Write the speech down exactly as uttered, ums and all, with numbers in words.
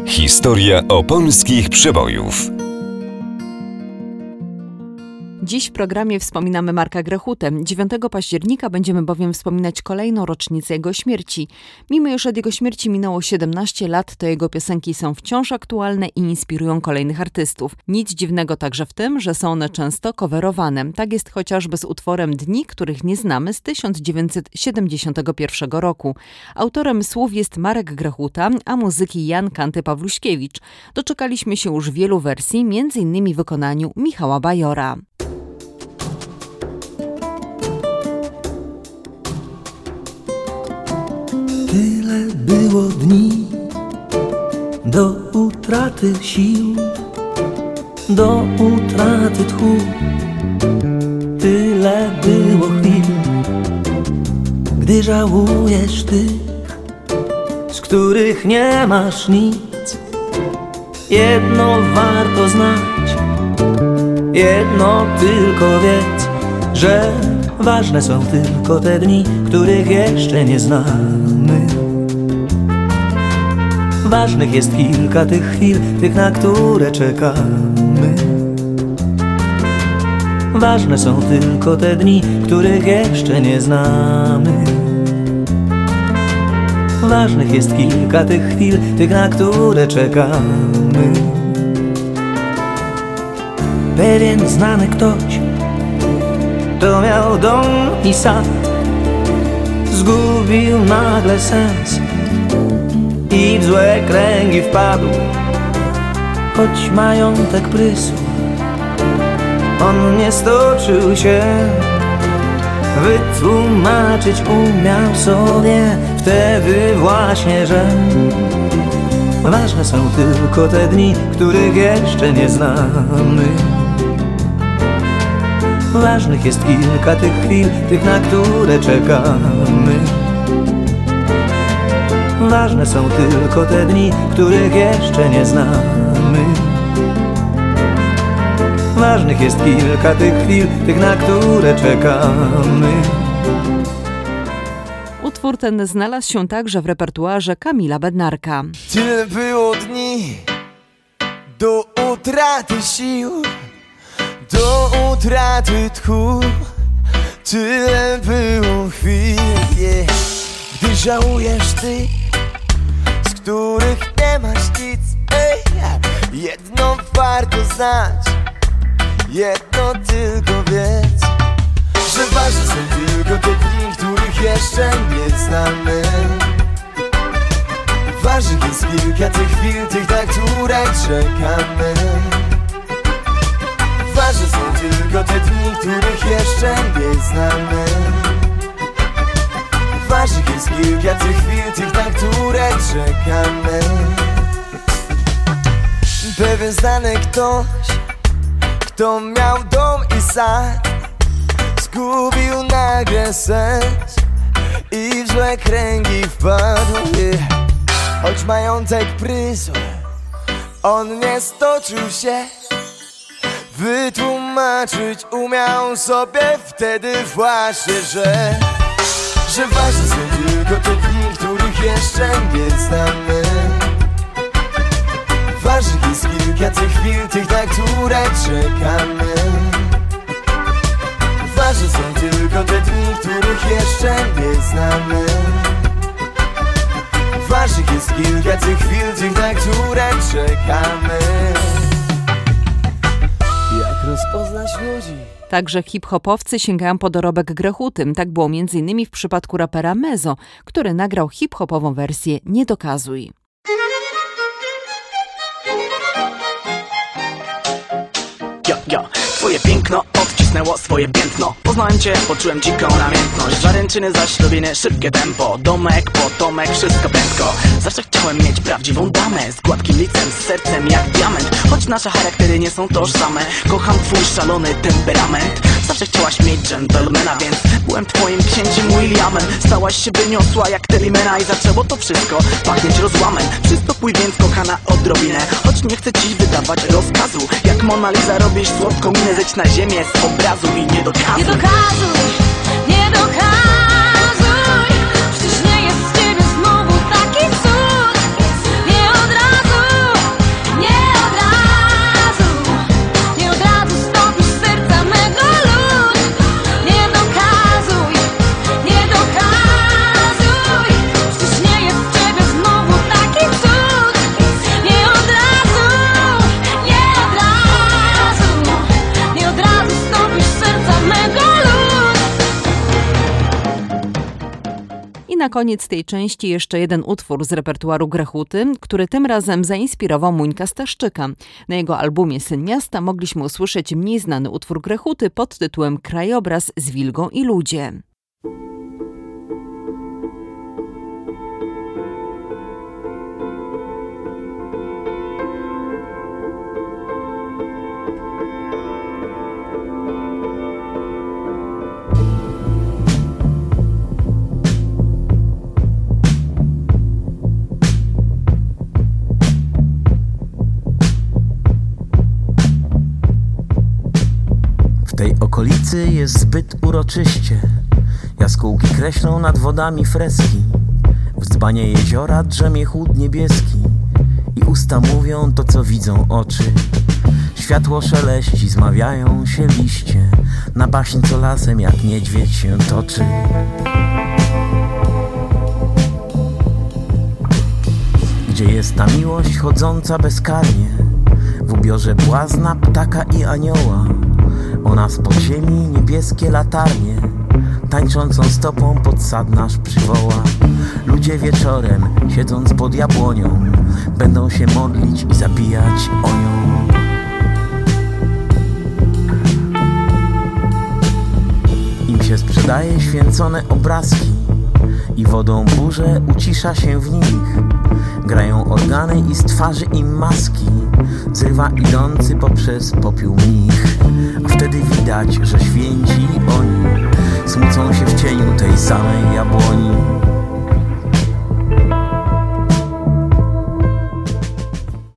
Historia opolskich przebojów. Dziś w programie wspominamy Marka Grechutę. dziewiątego października będziemy bowiem wspominać kolejną rocznicę jego śmierci. Mimo już od jego śmierci minęło siedemnaście lat, to jego piosenki są wciąż aktualne i inspirują kolejnych artystów. Nic dziwnego także w tym, że są one często coverowane. Tak jest chociażby z utworem Dni, których nie znamy z tysiąc dziewięćset siedemdziesiątego pierwszego roku. Autorem słów jest Marek Grechuta, a muzyki Jan Kanty-Pawluśkiewicz. Doczekaliśmy się już wielu wersji, między innymi w wykonaniu Michała Bajora. Tyle było dni do utraty sił, do utraty tchu. Tyle było chwil, gdy żałujesz tych, z których nie masz nic. Jedno warto znać, jedno tylko wiedz, że ważne są tylko te dni, których jeszcze nie znamy. Ważnych jest kilka tych chwil, tych, na które czekamy. Ważne są tylko te dni, których jeszcze nie znamy. Ważnych jest kilka tych chwil, tych, na które czekamy. Pewien znany ktoś, kto miał dom i sad, zgubił nagle sens i w złe kręgi wpadł. Choć majątek prysł, on nie stoczył się, wytłumaczyć umiał sobie wtedy właśnie, że ważne są tylko te dni, których jeszcze nie znamy. Ważnych jest kilka tych chwil, tych, na które czekamy. Ważne są tylko te dni, których jeszcze nie znamy. Ważnych jest kilka tych chwil, tych, na które czekamy. Utwór ten znalazł się także w repertuarze Kamila Bednarka. Tyle było dni do utraty sił, do utraty tchu. Tyle było chwil, yeah, gdy żałujesz tych, z których nie masz nic. Ej, jedno warto znać, jedno tylko wiedz, że ważne są tylko te dni, których jeszcze nie znamy. Ważnych jest kilka tych chwil, tych, na które czekamy. Ważne są tylko te dni, których jeszcze nie znamy. Ważnych jest kilka tych chwil, tych, na które czekamy. Pewien znany ktoś, kto miał dom i sad, zgubił nagle sens i w złe kręgi wpadł, yeah. Choć majątek prysł, on nie stoczył się, wytłumaczyć umiał sobie wtedy właśnie, że Że ważne są tylko te dni, których jeszcze nie znamy. Ważnych jest kilka tych chwil, tych, na które czekamy. Ważne są tylko te dni, których jeszcze nie znamy. Ważnych jest kilka tych chwil, tych, na które czekamy. Jak rozpoznać ludzi? Także hip-hopowcy sięgają po dorobek Grechuty. Tak było między innymi w przypadku rapera Mezo, który nagrał hip-hopową wersję Nie dokazuj. Yo, yo. Twoje piękno odcisnęło swoje piętno. Poznałem cię, poczułem dziką namiętność. Zaręczyny, zaślubiny, szybkie tempo. Domek, potomek, wszystko prędko. Zawsze chciałem mieć prawdziwą damę z gładkim licem, z sercem jak diament. Choć nasze charaktery nie są tożsame, kocham twój szalony temperament. Zawsze chciałaś mieć dżentelmena, więc byłem twoim księciem Williamem. Stałaś się wyniosła jak Telimena i zaczęło to wszystko pachnieć rozłamem. Przystopuj więc, kochana, odrobinę, choć nie chcę ci wydawać rozkazu. Jak Mona Lisa robisz słodką minę, zejdź na ziemię z obrazu i nie dokazuj. Nie dokazuj, nie dokazuj. Przecież nie jest z ciebie znowu taki cud. Nie od razu na koniec tej części jeszcze jeden utwór z repertuaru Grechuty, który tym razem zainspirował Muńka Staszczyka. Na jego albumie Syn Miasta mogliśmy usłyszeć mniej znany utwór Grechuty pod tytułem Krajobraz z Wilgą i ludzie. W tej okolicy jest zbyt uroczyście. Jaskółki kreślą nad wodami freski. W dzbanie jeziora drzemie chłód niebieski i usta mówią to, co widzą oczy. Światło szeleści, zmawiają się liście. Na baśń co lasem jak niedźwiedź się toczy. Gdzie jest ta miłość chodząca bezkarnie, w ubiorze błazna, ptaka i anioła. Ona z podziemi niebieskie latarnie, tańczącą stopą pod sad nasz przywoła. Ludzie wieczorem, siedząc pod jabłonią, będą się modlić i zabijać o nią. Im się sprzedaje święcone obrazki i wodą burzę ucisza się w nich. Grają organy i z twarzy im maski zrywa idący poprzez popiół mnich. A wtedy widać, że święci oni smucą się w cieniu tej samej jabłoni.